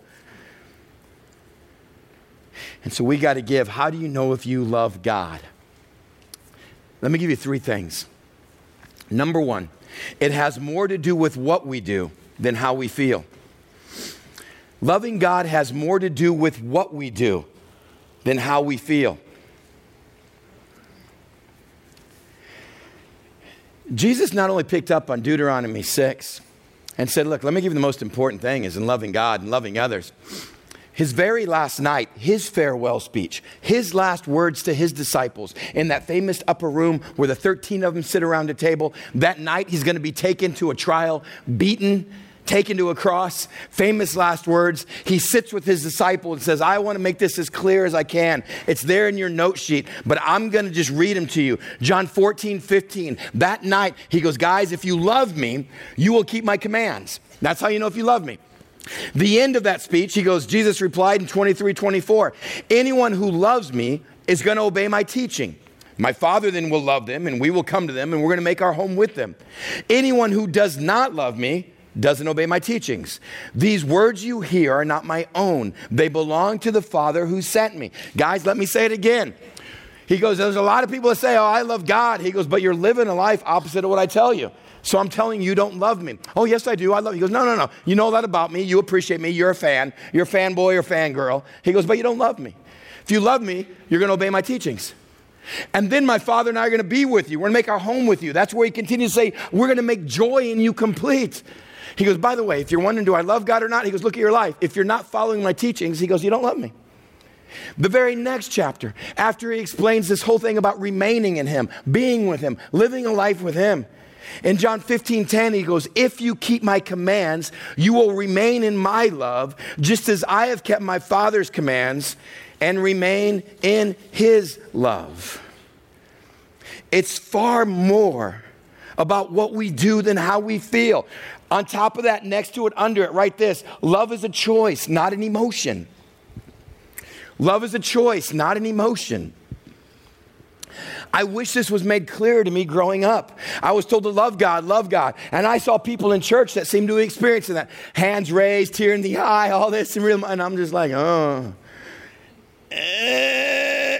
And so we got to give. How do you know if you love God? Let me give you three things. Number one, it has more to do with what we do than how we feel. Loving God has more to do with what we do than how we feel. Jesus not only picked up on Deuteronomy six and said, look, let me give you the most important thing is in loving God and loving others. His very last night, his farewell speech, his last words to his disciples in that famous upper room where the thirteen of them sit around a table. That night, he's going to be taken to a trial, beaten, taken to a cross. Famous last words. He sits with his disciple and says, I want to make this as clear as I can. It's there in your note sheet, but I'm going to just read them to you. John fourteen, fifteen. That night, he goes, guys, if you love me, you will keep my commands. That's how you know if you love me. The end of that speech, he goes, Jesus replied in twenty-three, twenty-four, anyone who loves me is going to obey my teaching. My Father then will love them, and we will come to them, and we're going to make our home with them. Anyone who does not love me doesn't obey my teachings. These words you hear are not my own. They belong to the Father who sent me. Guys, let me say it again. He goes, there's a lot of people that say, oh, I love God. He goes, but you're living a life opposite of what I tell you. So I'm telling you, you don't love me. Oh, yes, I do. I love you. He goes, no, no, no. You know that about me. You appreciate me. You're a fan. You're a fanboy or fangirl. He goes, but you don't love me. If you love me, you're going to obey my teachings. And then my Father and I are going to be with you. We're going to make our home with you. That's where he continues to say, we're going to make joy in you complete. He goes, by the way, if you're wondering, do I love God or not? He goes, look at your life. If you're not following my teachings, he goes, you don't love me. The very next chapter, after he explains this whole thing about remaining in him, being with him, living a life with him, in John fifteen ten, he goes, if you keep my commands, you will remain in my love, just as I have kept my Father's commands and remain in his love. It's far more about what we do than how we feel. On top of that, next to it, under it, write this: love is a choice, not an emotion. Love is a choice, not an emotion. I wish this was made clear to me growing up. I was told to love God, love God. And I saw people in church that seemed to be experiencing that. Hands raised, tear in the eye, all this. And, real, and I'm just like, oh. Eh,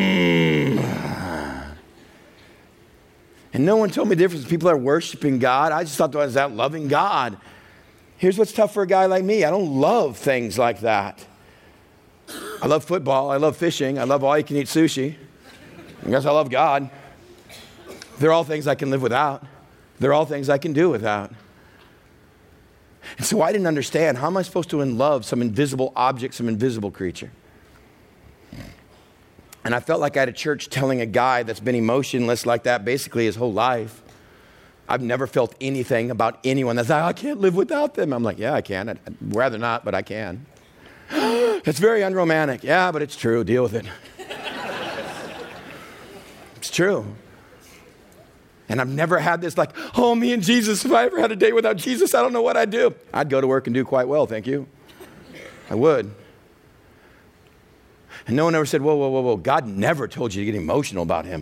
mm. And no one told me the difference. People are worshiping God. I just thought that was that loving God. Here's what's tough for a guy like me. I don't love things like that. I love football. I love fishing. I love all-you-can-eat sushi. I guess I love God. They're all things I can live without. They're all things I can do without. And so I didn't understand, how am I supposed to love some invisible object, some invisible creature? And I felt like I had a church telling a guy that's been emotionless like that basically his whole life. I've never felt anything about anyone that's like, I can't live without them. I'm like, yeah, I can. I'd, I'd rather not, but I can. It's very unromantic. Yeah, but it's true. Deal with it. It's true. And I've never had this like, oh, me and Jesus, if I ever had a day without Jesus, I don't know what I'd do. I'd go to work and do quite well, thank you. I would. And no one ever said, whoa, whoa, whoa, whoa. God never told you to get emotional about him.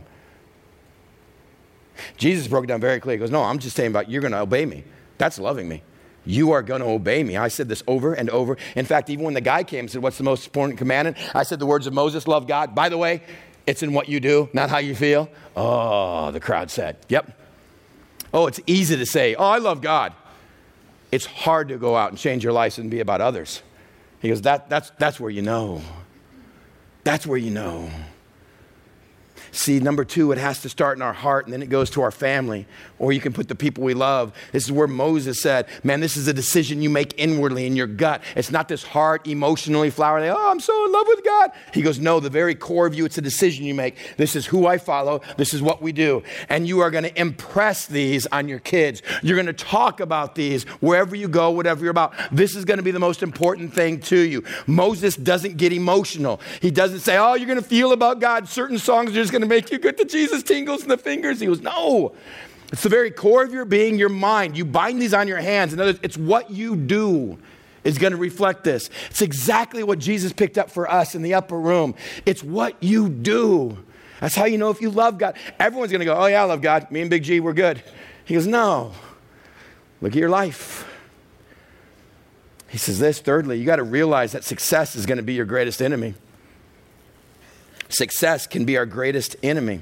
Jesus broke it down very clearly. He goes, no, I'm just saying about you're going to obey me. That's loving me. You are going to obey me. I said this over and over. In fact, even when the guy came and said, what's the most important commandment? I said the words of Moses, love God. By the way, it's in what you do, not how you feel. Oh, the crowd said, yep. Oh, it's easy to say, oh, I love God. It's hard to go out and change your life and be about others. He goes, that, that's, that's where you know. That's where you know. See, number two, it has to start in our heart, and then it goes to our family, or you can put the people we love. This is where Moses said, man, this is a decision you make inwardly in your gut. It's not this heart emotionally flowering, oh, I'm so in love with God. He goes, no, the very core of you, it's a decision you make. This is who I follow. This is what we do. And you are going to impress these on your kids. You're going to talk about these wherever you go, whatever you're about. This is going to be the most important thing to you. Moses doesn't get emotional. He doesn't say, oh, you're going to feel about God. Certain songs are just going to make you good to Jesus, tingles in the fingers. He goes, no. It's the very core of your being, your mind. You bind these on your hands. In other words, it's what you do is going to reflect this. It's exactly what Jesus picked up for us in the upper room. It's what you do. That's how you know if you love God. Everyone's going to go, oh yeah, I love God. Me and Big G, we're good. He goes, no. Look at your life. He says this, thirdly, you got to realize that success is going to be your greatest enemy. Success can be our greatest enemy.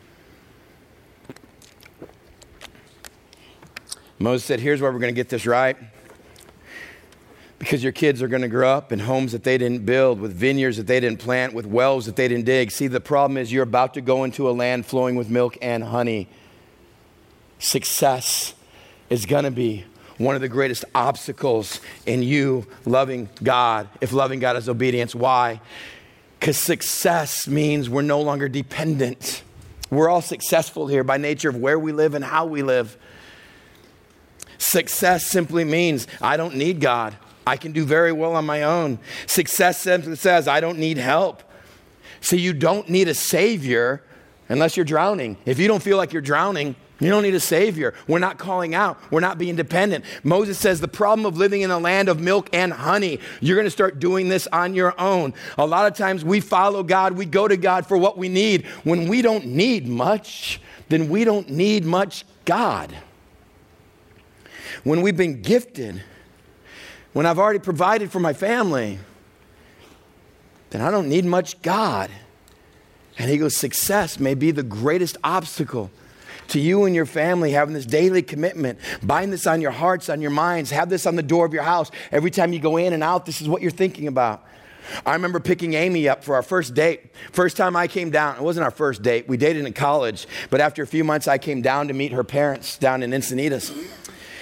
Moses said, here's where we're going to get this right. Because your kids are going to grow up in homes that they didn't build, with vineyards that they didn't plant, with wells that they didn't dig. See, the problem is you're about to go into a land flowing with milk and honey. Success is going to be one of the greatest obstacles in you loving God, if loving God is obedience. Why? Because success means we're no longer dependent. We're all successful here by nature of where we live and how we live. Success simply means I don't need God. I can do very well on my own. Success simply says I don't need help. So you don't need a savior unless you're drowning. If you don't feel like you're drowning, you don't need a savior. We're not calling out. We're not being dependent. Moses says the problem of living in a land of milk and honey, you're going to start doing this on your own. A lot of times we follow God. We go to God for what we need. When we don't need much, then we don't need much God. When we've been gifted, when I've already provided for my family, then I don't need much God. And he goes, success may be the greatest obstacle to you and your family having this daily commitment. Bind this on your hearts, on your minds. Have this on the door of your house. Every time you go in and out, this is what you're thinking about. I remember picking Amy up for our first date. First time I came down, it wasn't our first date. We dated in college. But after a few months, I came down to meet her parents down in Encinitas.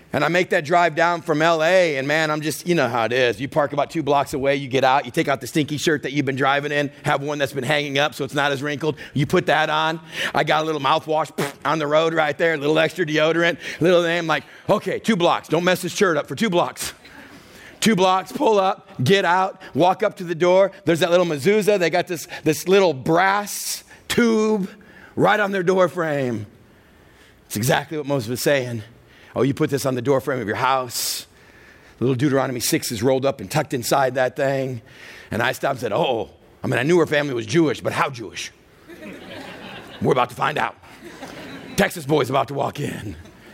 And I make that drive down from L A, and man, I'm just, you know how it is. You park about two blocks away, you get out, you take out the stinky shirt that you've been driving in, have one that's been hanging up so it's not as wrinkled. You put that on. I got a little mouthwash on the road right there, a little extra deodorant, little thing. I'm like, okay, two blocks. Don't mess this shirt up for two blocks. Two blocks, pull up, get out, walk up to the door. There's that little mezuzah. They got this, this little brass tube right on their door frame. It's exactly what Moses was saying. Oh, you put this on the door frame of your house. Little Deuteronomy six is rolled up and tucked inside that thing. And I stopped and said, oh, I mean, I knew her family was Jewish, but how Jewish? We're about to find out. Texas boy's about to walk in.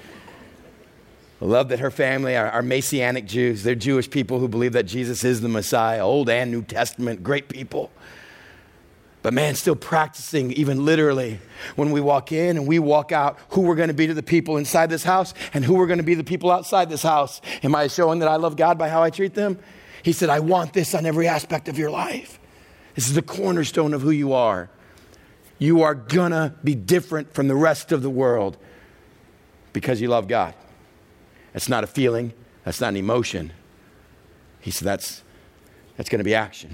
I love that her family are, are Messianic Jews. They're Jewish people who believe that Jesus is the Messiah, Old and New Testament, great people. But man, still practicing even literally when we walk in and we walk out, who we're going to be to the people inside this house and who we're going to be to the people outside this house. Am I showing that I love God by how I treat them? He said, I want this on every aspect of your life. This is the cornerstone of who you are. You are going to be different from the rest of the world because you love God. That's not a feeling. That's not an emotion. He said, that's, that's going to be action.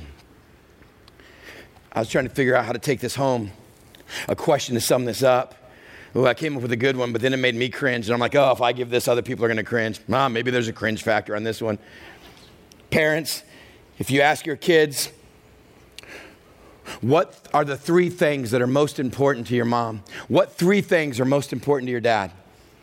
I was trying to figure out how to take this home. A question to sum this up. Well, I came up with a good one, but then it made me cringe. And I'm like, oh, if I give this, other people are going to cringe. Mom, maybe there's a cringe factor on this one. Parents, if you ask your kids, what are the three things that are most important to your mom? What three things are most important to your dad?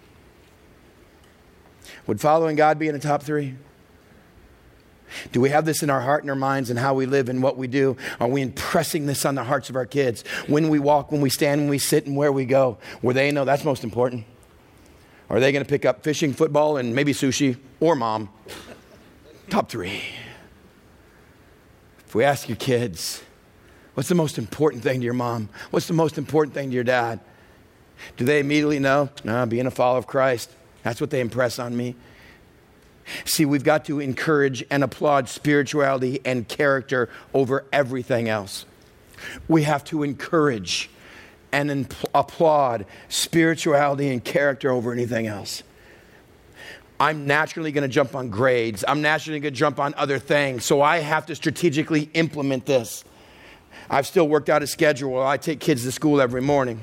Would following God be in the top three? Do we have this in our heart and our minds and how we live and what we do? Are we impressing this on the hearts of our kids? When we walk, when we stand, when we sit, and where we go, where they know that's most important? Are they going to pick up fishing, football, and maybe sushi, or mom? Top three. If we ask your kids, what's the most important thing to your mom? What's the most important thing to your dad? Do they immediately know? No, being a follower of Christ. That's what they impress on me. See, we've got to encourage and applaud spirituality and character over everything else. We have to encourage and impl- applaud spirituality and character over anything else. I'm naturally going to jump on grades. I'm naturally going to jump on other things. So I have to strategically implement this. I've still worked out a schedule where I take kids to school every morning.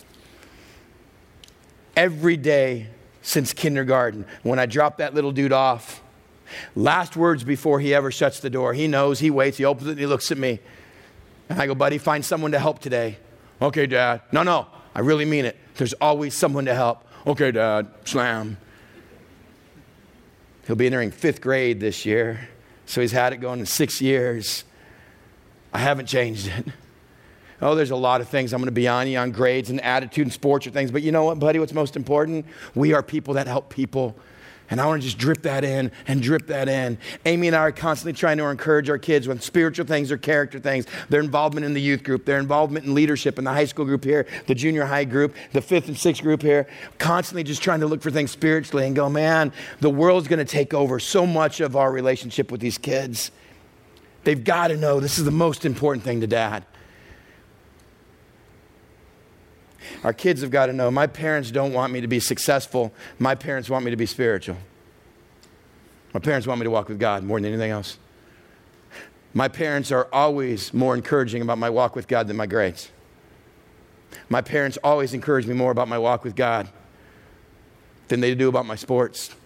Every day since kindergarten, when I drop that little dude off, last words before he ever shuts the door. He knows, he waits, he opens it, and he looks at me. And I go, buddy, find someone to help today. Okay, Dad. No, no, I really mean it. There's always someone to help. Okay, Dad. Slam. He'll be entering fifth grade this year, so he's had it going in six years. I haven't changed it. Oh, there's a lot of things I'm going to be on you on grades and attitude and sports or things. But you know what, buddy? What's most important? We are people that help people. And I want to just drip that in and drip that in. Amy and I are constantly trying to encourage our kids with spiritual things or character things. Their involvement in the youth group, their involvement in leadership in the high school group here, the junior high group, the fifth and sixth group here. Constantly just trying to look for things spiritually and go, man, the world's going to take over so much of our relationship with these kids. They've got to know this is the most important thing to Dad. Our kids have got to know, my parents don't want me to be successful. My parents want me to be spiritual. My parents want me to walk with God more than anything else. My parents are always more encouraging about my walk with God than my grades. My parents always encourage me more about my walk with God than they do about my sports.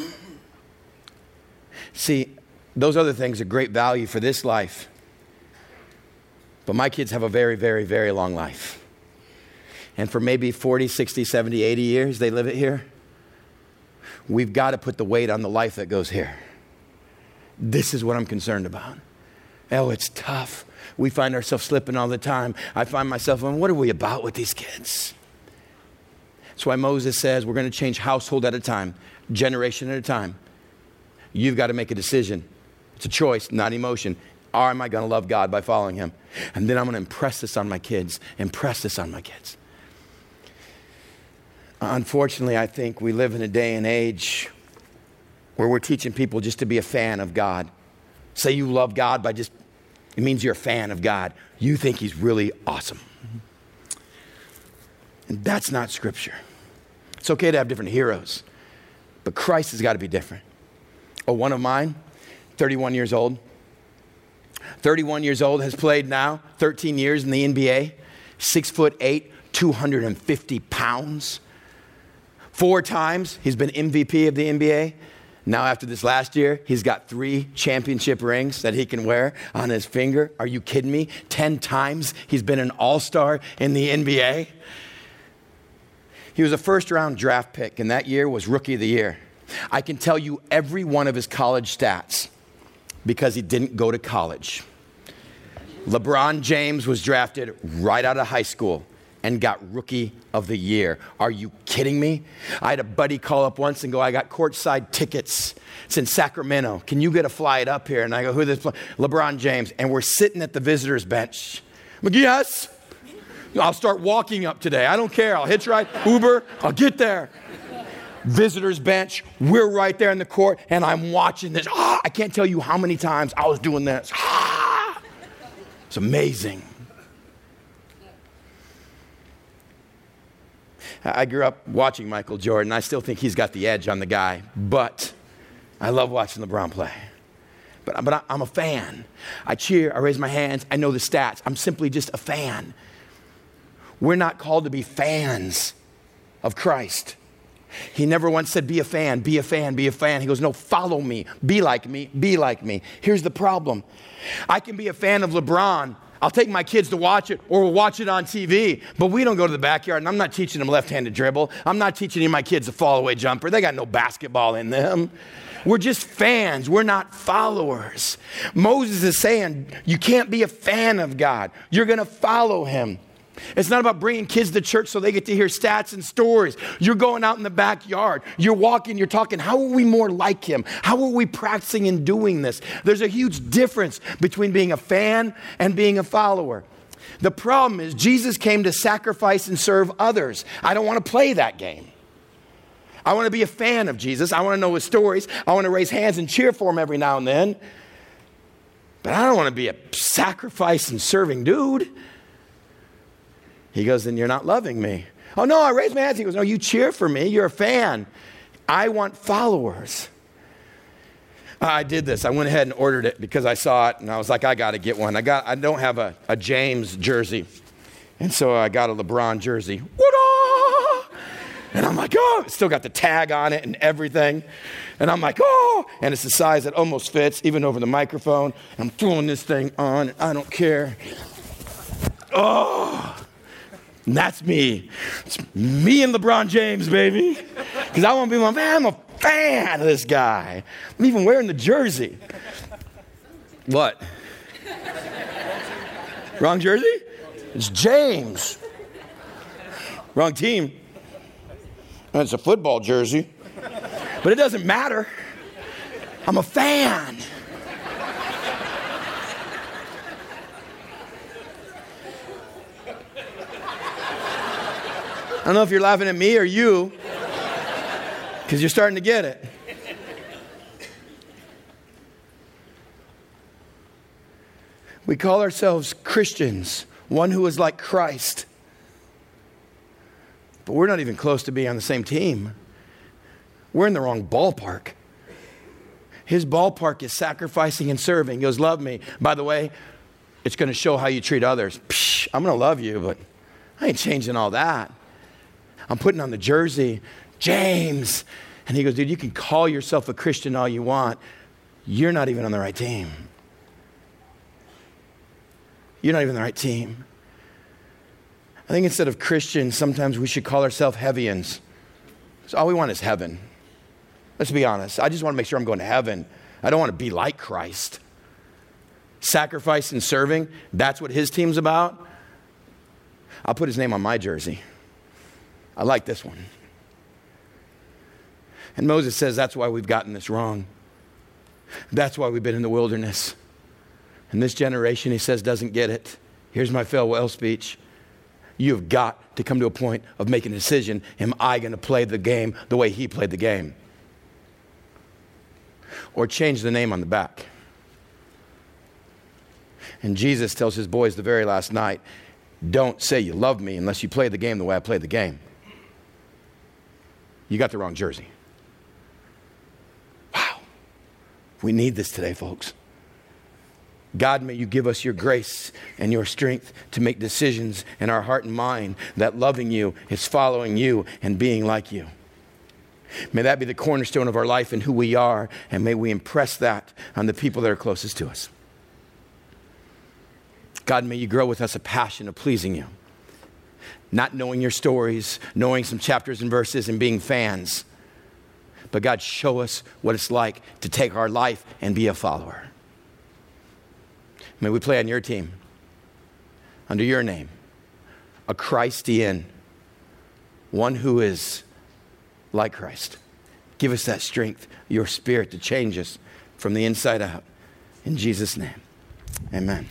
See, those other things are great value for this life. But my kids have a very, very, very long life. And for maybe forty, sixty, seventy, eighty years, they live it here. We've got to put the weight on the life that goes here. This is what I'm concerned about. Oh, it's tough. We find ourselves slipping all the time. I find myself, well, what are we about with these kids? That's why Moses says we're going to change household at a time, generation at a time. You've got to make a decision. It's a choice, not emotion. Or am I going to love God by following him? And then I'm going to impress this on my kids, impress this on my kids. Unfortunately, I think we live in a day and age where we're teaching people just to be a fan of God. Say you love God by just, it means you're a fan of God. You think he's really awesome. And that's not Scripture. It's okay to have different heroes. But Christ has got to be different. Oh, one of mine, thirty-one years old. thirty-one years old, has played now thirteen years in the N B A. Six foot eight, two hundred fifty pounds. Four times he's been M V P of the N B A. Now after this last year, he's got three championship rings that he can wear on his finger. Are you kidding me? Ten times he's been an all-star in the N B A. He was a first-round draft pick, and that year was Rookie of the Year. I can tell you every one of his college stats because he didn't go to college. LeBron James was drafted right out of high school and got Rookie of the Year. Are you kidding me? I had a buddy call up once and go, I got courtside tickets. It's in Sacramento. Can you get a flight up here? And I go, who is this? LeBron James. And we're sitting at the visitor's bench. I'm like, yes. I'll start walking up today. I don't care. I'll hitchhike, Uber. I'll get there. Visitor's bench. We're right there in the court. And I'm watching this. Ah, I can't tell you how many times I was doing this. Ah, it's amazing. I grew up watching Michael Jordan. I still think he's got the edge on the guy. But I love watching LeBron play. But, but I, I'm a fan. I cheer. I raise my hands. I know the stats. I'm simply just a fan. We're not called to be fans of Christ. He never once said, be a fan, be a fan, be a fan. He goes, no, follow me. Be like me, be like me. Here's the problem. I can be a fan of LeBron. I'll take my kids to watch it, or we'll watch it on T V, but we don't go to the backyard, and I'm not teaching them left-handed dribble. I'm not teaching any of my kids a fall-away jumper. They got no basketball in them. We're just fans. We're not followers. Moses is saying, you can't be a fan of God. You're going to follow him. It's not about bringing kids to church so they get to hear stats and stories. You're going out in the backyard. You're walking, you're talking, how are we more like him? How are we practicing and doing this? There's a huge difference between being a fan and being a follower. The problem is Jesus came to sacrifice and serve others. I don't want to play that game. I want to be a fan of Jesus. I want to know his stories. I want to raise hands and cheer for him every now and then. But I don't want to be a sacrifice and serving dude. He goes, then you're not loving me. Oh, no, I raised my hands. He goes, no, you cheer for me. You're a fan. I want followers. I did this. I went ahead and ordered it because I saw it, and I was like, I got to get one. I got. I don't have a, a James jersey, and so I got a LeBron jersey. What-ah! And I'm like, oh, it's still got the tag on it and everything. And I'm like, oh, and it's the size that almost fits, even over the microphone. I'm throwing this thing on, and I don't care. Oh. And that's me. It's me and LeBron James, baby. Because I want to be my man. I'm a fan of this guy. I'm even wearing the jersey. What? Wrong jersey? It's James. Wrong team. It's a football jersey. But it doesn't matter. I'm a fan. I don't know if you're laughing at me or you, because you're starting to get it. We call ourselves Christians, one who is like Christ. But we're not even close to being on the same team. We're in the wrong ballpark. His ballpark is sacrificing and serving. He goes, love me. By the way, it's going to show how you treat others. Psh, I'm going to love you, but I ain't changing all that. I'm putting on the jersey, James. And he goes, dude, you can call yourself a Christian all you want. You're not even on the right team. You're not even on the right team. I think instead of Christians, sometimes we should call ourselves Heavians. So all we want is heaven. Let's be honest. I just want to make sure I'm going to heaven. I don't want to be like Christ. Sacrifice and serving, that's what his team's about. I'll put his name on my jersey. I like this one. And Moses says that's why we've gotten this wrong. That's why we've been in the wilderness. And this generation, he says, doesn't get it. Here's my farewell speech. You've got to come to a point of making a decision. Am I going to play the game the way he played the game? Or change the name on the back. And Jesus tells his boys the very last night, don't say you love me unless you play the game the way I played the game. You got the wrong jersey. We need this today, folks. God, may you give us your grace and your strength to make decisions in our heart and mind that loving you is following you and being like you. May that be the cornerstone of our life and who we are, and may we impress that on the people that are closest to us. God, may you grow with us a passion of pleasing you. Not knowing your stories, knowing some chapters and verses and being fans. But God, show us what it's like to take our life and be a follower. May we play on your team, under your name, a Christian, one who is like Christ. Give us that strength, your spirit to change us from the inside out. In Jesus' name, amen.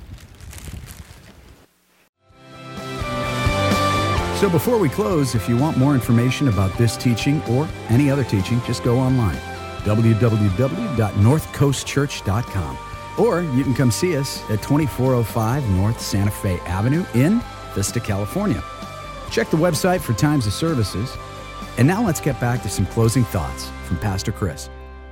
So before we close, if you want more information about this teaching or any other teaching, just go online, w w w dot north coast church dot com. Or you can come see us at twenty-four oh five North Santa Fe Avenue in Vista, California. Check the website for times of services. And now let's get back to some closing thoughts from Pastor Chris.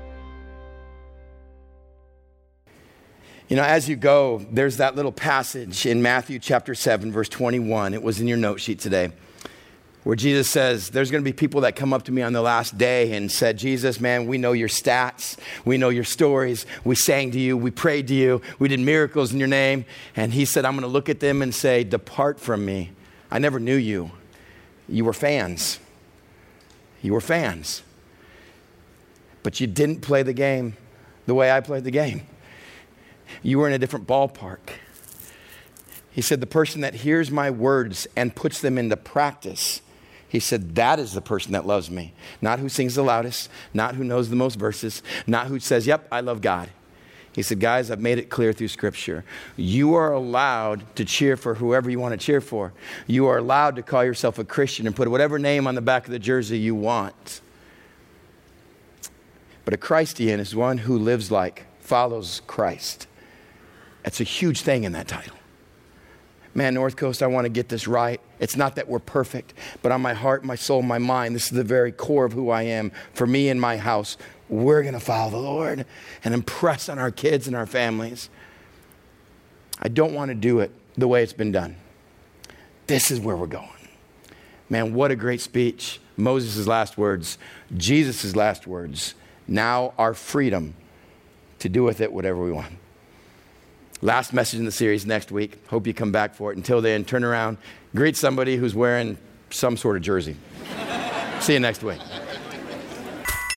You know, as you go, there's that little passage in Matthew chapter seven, verse twenty-one. It was in your note sheet today, where Jesus says, there's going to be people that come up to me on the last day and said, Jesus, man, we know your stats. We know your stories. We sang to you. We prayed to you. We did miracles in your name. And he said, I'm going to look at them and say, depart from me. I never knew you. You were fans. You were fans. But you didn't play the game the way I played the game. You were in a different ballpark. He said, the person that hears my words and puts them into practice, he said, that is the person that loves me. Not who sings the loudest, not who knows the most verses, not who says, yep, I love God. He said, guys, I've made it clear through Scripture. You are allowed to cheer for whoever you want to cheer for. You are allowed to call yourself a Christian and put whatever name on the back of the jersey you want. But a Christian is one who lives like, follows Christ. That's a huge thing in that title. Man, North Coast, I want to get this right. It's not that we're perfect, but on my heart, my soul, my mind, this is the very core of who I am. For me and my house, we're going to follow the Lord and impress on our kids and our families. I don't want to do it the way it's been done. This is where we're going. Man, what a great speech. Moses' last words, Jesus' last words. Now our freedom to do with it whatever we want. Last message in the series next week. Hope you come back for it. Until then, turn around, greet somebody who's wearing some sort of jersey. See you next week.